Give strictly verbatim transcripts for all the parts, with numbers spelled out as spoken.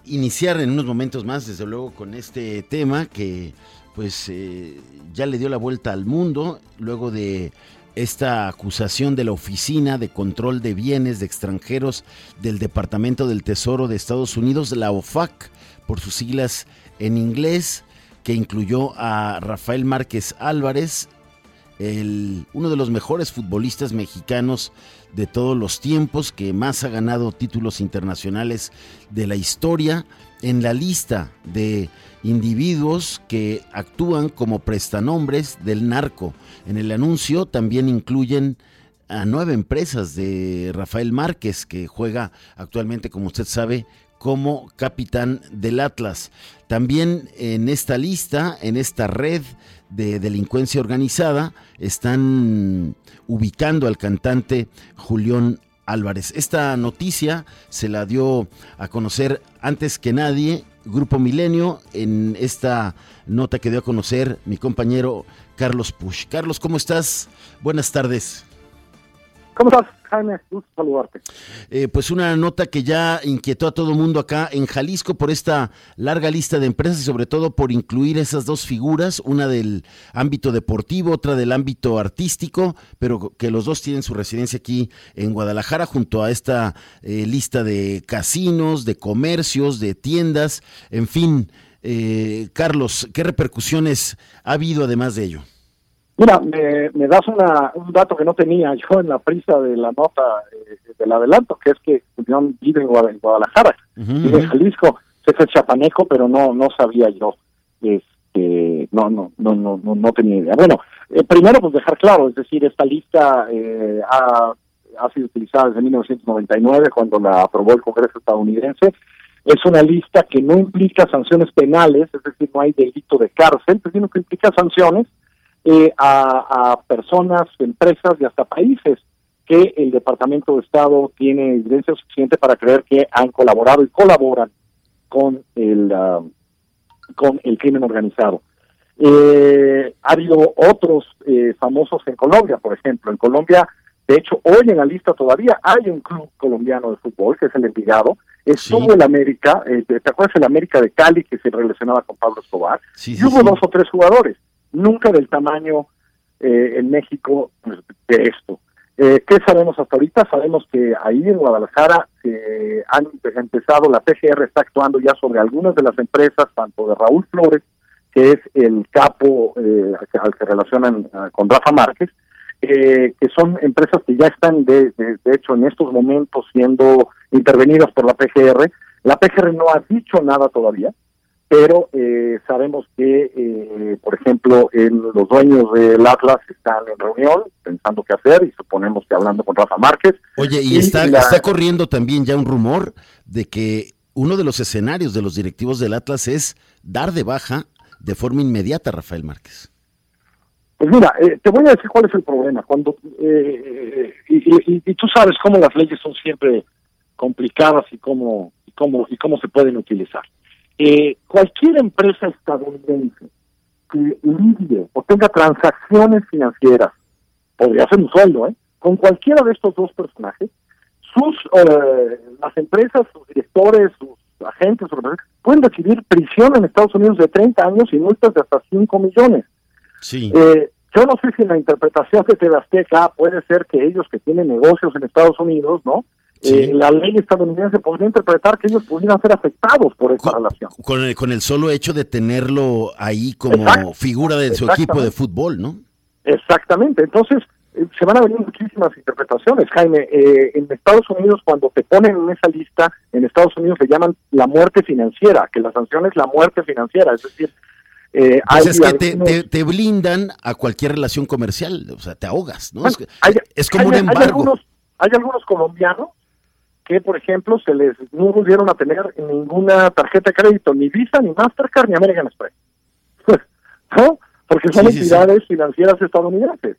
iniciar en unos momentos más, desde luego, con este tema que pues eh, ya le dio la vuelta al mundo luego de esta acusación de la Oficina de Control de Bienes de Extranjeros del Departamento del Tesoro de Estados Unidos, la O F A C, por sus siglas en inglés, que incluyó a Rafael Márquez Álvarez, el, uno de los mejores futbolistas mexicanos de todos los tiempos, que más ha ganado títulos internacionales de la historia, en la lista de individuos que actúan como prestanombres del narco. En el anuncio también incluyen a nueve empresas de Rafael Márquez, que juega actualmente, como usted sabe, como capitán del Atlas. También en esta lista, en esta red de delincuencia organizada, están ubicando al cantante Julián Álvarez. Esta noticia se la dio a conocer antes que nadie Grupo Milenio, en esta nota que dio a conocer mi compañero Carlos Puch. Carlos, ¿cómo estás? Buenas tardes. ¿Cómo estás, Jaime? Gusto saludarte. Eh, pues una nota que ya inquietó a todo mundo acá en Jalisco por esta larga lista de empresas y sobre todo por incluir esas dos figuras, una del ámbito deportivo, otra del ámbito artístico, pero que los dos tienen su residencia aquí en Guadalajara, junto a esta eh, lista de casinos, de comercios, de tiendas, en fin. Eh, Carlos, ¿qué repercusiones ha habido además de ello? Mira, me, me das una, un dato que no tenía yo en la prisa de la nota eh, del adelanto, que es que Julián vive en Guadalajara, uh-huh. vive en Jalisco, sé que es chapaneco, pero no no sabía yo, este, no no no no no, no tenía idea. Bueno, eh, primero pues dejar claro, es decir, esta lista eh, ha, ha sido utilizada desde mil novecientos noventa y nueve, cuando la aprobó el Congreso estadounidense. Es una lista que no implica sanciones penales, es decir, no hay delito de cárcel, sino que implica sanciones Eh, a, a personas, empresas y hasta países que el Departamento de Estado tiene evidencia suficiente para creer que han colaborado y colaboran con el uh, con el crimen organizado. Eh, ha habido otros eh, famosos en Colombia, por ejemplo. En Colombia, de hecho, hoy en la lista todavía hay un club colombiano de fútbol, que es el Envigado. Estuvo sí. el América, eh, ¿te acuerdas el América de Cali, que se relacionaba con Pablo Escobar? Sí, y sí, hubo sí. dos o tres jugadores. Nunca del tamaño eh, en México pues, de esto. Eh, ¿Qué sabemos hasta ahorita? Sabemos que ahí en Guadalajara eh, han empezado, la P G R está actuando ya sobre algunas de las empresas, tanto de Raúl Flores, que es el capo eh, al que relacionan uh, con Rafa Márquez, eh, que son empresas que ya están de, de, de hecho en estos momentos siendo intervenidas por la P G R. La P G R no ha dicho nada todavía, pero eh, sabemos que, eh, por ejemplo, el, los dueños del Atlas están en reunión pensando qué hacer y suponemos que hablando con Rafa Márquez. Oye, y, y está, la... está corriendo también ya un rumor de que uno de los escenarios de los directivos del Atlas es dar de baja de forma inmediata a Rafael Márquez. Pues mira, eh, te voy a decir cuál es el problema. Cuando eh, y, y, y tú sabes cómo las leyes son siempre complicadas y cómo y cómo y cómo se pueden utilizar. Eh, cualquier empresa estadounidense que lidie o tenga transacciones financieras, podría ser un sueldo, ¿eh? con cualquiera de estos dos personajes, sus eh, las empresas, sus directores, sus agentes, pueden recibir prisión en Estados Unidos de treinta años y multas de hasta cinco millones. Sí. Eh, yo no sé si en la interpretación que te da Azteca puede ser que ellos que tienen negocios en Estados Unidos, ¿no? Sí. Eh, la ley estadounidense podría interpretar que ellos pudieran ser afectados por esta con, relación. Con el, con el solo hecho de tenerlo ahí como Exacto. figura de su equipo de fútbol, ¿no? Exactamente. Entonces, eh, se van a venir muchísimas interpretaciones, Jaime. Eh, en Estados Unidos, cuando te ponen en esa lista, en Estados Unidos le llaman la muerte financiera, que la sanción es la muerte financiera, es decir... Eh, pues hay es que algunos... te, te, te blindan a cualquier relación comercial, o sea, te ahogas, ¿no? Bueno, es, hay, es como hay, un embargo. Hay algunos, hay algunos colombianos que, por ejemplo, se les no volvieron a tener ninguna tarjeta de crédito, ni Visa, ni Mastercard, ni American Express. ¿No? Porque son sí, entidades sí, sí. financieras estadounidenses.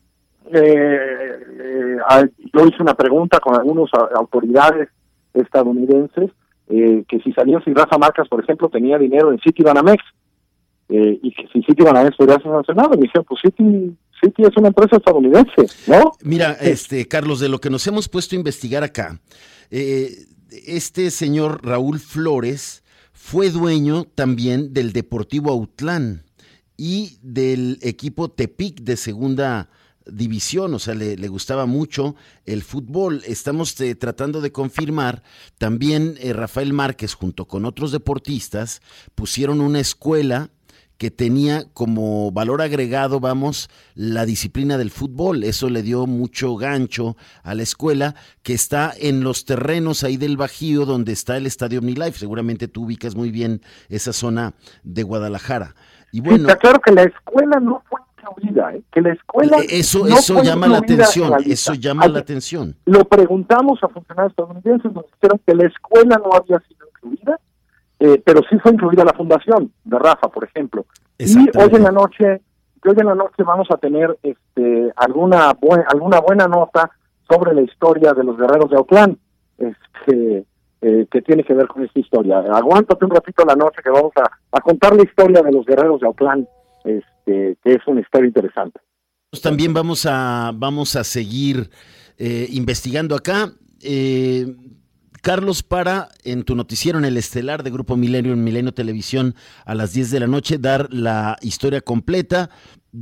Eh, eh, yo hice una pregunta con algunas autoridades estadounidenses eh, que si sabían si Rafa Márquez, por ejemplo, tenía dinero en Citibanamex eh, y que si Citibanamex podría ser sancionado. Me dijeron, pues Citi, Citi es una empresa estadounidense, ¿no? Mira, este Carlos, de lo que nos hemos puesto a investigar acá, eh, este señor Raúl Flores fue dueño también del Deportivo Autlán y del equipo Tepic de segunda división, o sea, le, le gustaba mucho el fútbol. Estamos eh, tratando de confirmar, también eh, Rafael Márquez junto con otros deportistas pusieron una escuela que tenía como valor agregado, vamos, la disciplina del fútbol. Eso le dio mucho gancho a la escuela, que está en los terrenos ahí del Bajío, donde está el Estadio OmniLife. Seguramente tú ubicas muy bien esa zona de Guadalajara. Y bueno, sí, está claro que la escuela no fue incluida, ¿eh? Que la escuela eso, no eso fue llama la atención, la eso llama Ay, la atención. Lo preguntamos a funcionarios estadounidenses, nos dijeron que la escuela no había sido incluida, eh, pero sí fue incluida la fundación de Rafa, por ejemplo. Y hoy en la noche, hoy en la noche vamos a tener este alguna buen, alguna buena nota sobre la historia de los guerreros de Autlán, este, eh, que tiene que ver con esta historia. Aguántate un ratito la noche que vamos a, a contar la historia de los guerreros de Autlán, este, que es una historia interesante. Pues también vamos a vamos a seguir eh, investigando acá. Eh, Carlos, para en tu noticiero en el Estelar de Grupo Milenio, en Milenio Televisión, a las diez de la noche, dar la historia completa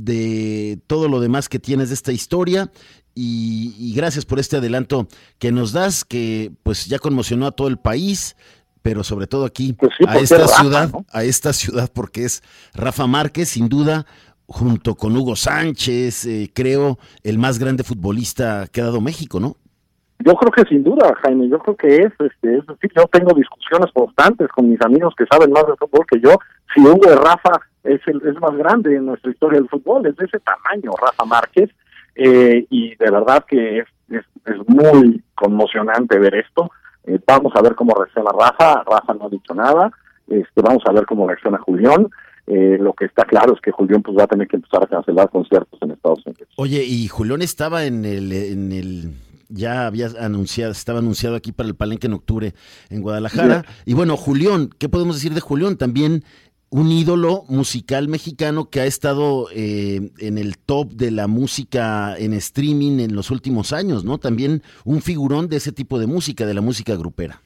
de todo lo demás que tienes de esta historia. Y, y gracias por este adelanto que nos das, que pues ya conmocionó a todo el país, pero sobre todo aquí, pues sí, a esta Rafa, ciudad, ¿no? a esta ciudad, porque es Rafa Márquez, sin duda, junto con Hugo Sánchez, eh, creo, el más grande futbolista que ha dado México, ¿no? Yo creo que sin duda, Jaime, yo creo que es, este, es decir, yo tengo discusiones constantes con mis amigos que saben más de fútbol que yo, si Hugo de Rafa es el es más grande en nuestra historia del fútbol, es de ese tamaño, Rafa Márquez, eh, y de verdad que es, es, es muy conmocionante ver esto. Eh, vamos a ver cómo reacciona Rafa, Rafa no ha dicho nada, este, vamos a ver cómo reacciona Julián. Eh, lo que está claro es que Julián pues va a tener que empezar a cancelar conciertos en Estados Unidos. Oye, y Julián estaba en el, en el ya había anunciado, estaba anunciado aquí para el Palenque en octubre en Guadalajara. Sí. Y bueno, Julián, ¿qué podemos decir de Julián? También un ídolo musical mexicano que ha estado eh, en el top de la música en streaming en los últimos años, ¿no? También un figurón de ese tipo de música, de la música grupera.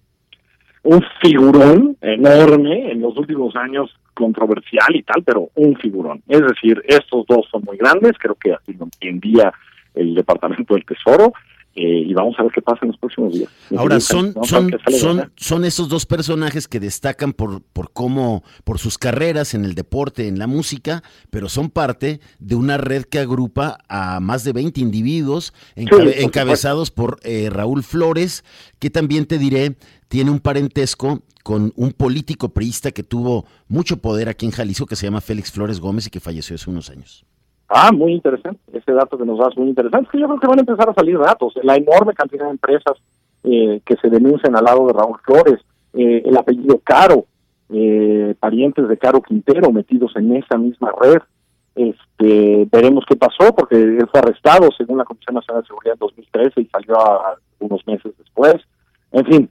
Un figurón enorme en los últimos años, controversial y tal, pero un figurón. Es decir, estos dos son muy grandes, creo que así lo entendía el Departamento del Tesoro, eh, y vamos a ver qué pasa en los próximos días. Ahora, son son son son esos dos personajes que destacan por por cómo, por sus carreras en el deporte, en la música, pero son parte de una red que agrupa a más de veinte individuos, encabe, sí, encabezados por eh, Raúl Flores, que también te diré, tiene un parentesco con un político priista que tuvo mucho poder aquí en Jalisco, que se llama Félix Flores Gómez y que falleció hace unos años. Ah, muy interesante, ese dato que nos das, muy interesante. Es que yo creo que van a empezar a salir datos, la enorme cantidad de empresas eh, que se denuncian al lado de Raúl Flores, eh, el apellido Caro, eh, parientes de Caro Quintero metidos en esa misma red. Este, veremos qué pasó, porque él fue arrestado según la Comisión Nacional de Seguridad en dos mil trece y salió a, a unos meses después. En fin,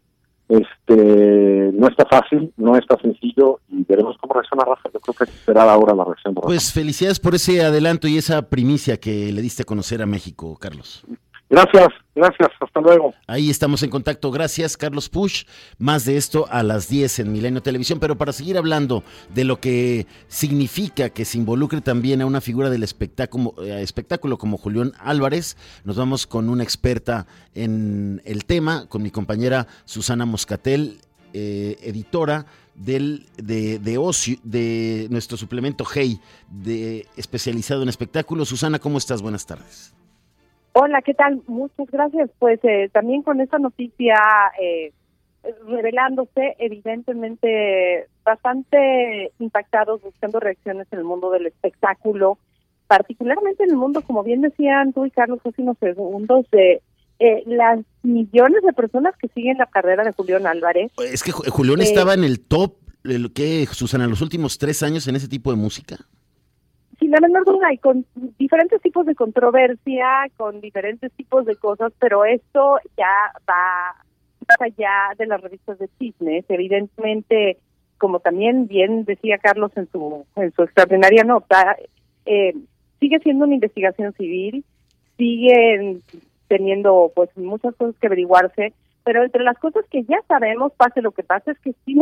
este no está fácil, no está sencillo, y veremos cómo reacciona Rafa. Yo creo que hay que esperar ahora la reacción de Rafa. Pues felicidades por ese adelanto y esa primicia que le diste a conocer a México, Carlos. Gracias, gracias, hasta luego. Ahí estamos en contacto, gracias Carlos Puch, más de esto a las diez en Milenio Televisión, pero para seguir hablando de lo que significa que se involucre también a una figura del espectáculo, eh, espectáculo como Julián Álvarez, nos vamos con una experta en el tema, con mi compañera Susana Moscatel, eh, editora del de, de ocio, de nuestro suplemento Hey, de especializado en espectáculos. Susana, ¿cómo estás? Buenas tardes. Hola, ¿qué tal? Muchas gracias. Pues eh, también con esta noticia eh, revelándose, evidentemente bastante impactados, buscando reacciones en el mundo del espectáculo, particularmente en el mundo, como bien decían tú y Carlos hace unos segundos, de eh, las millones de personas que siguen la carrera de Julián Álvarez. Es que Julián eh, estaba en el top, ¿qué, Susana, en los últimos tres años en ese tipo de música? Sin la menor duda, y con diferentes tipos de controversia, con diferentes tipos de cosas, pero esto ya va más allá de las revistas de chismes. Evidentemente, como también bien decía Carlos en su en su extraordinaria nota, eh, sigue siendo una investigación civil, siguen teniendo pues muchas cosas que averiguarse, Pero entre las cosas que ya sabemos, pase lo que pase, es que sí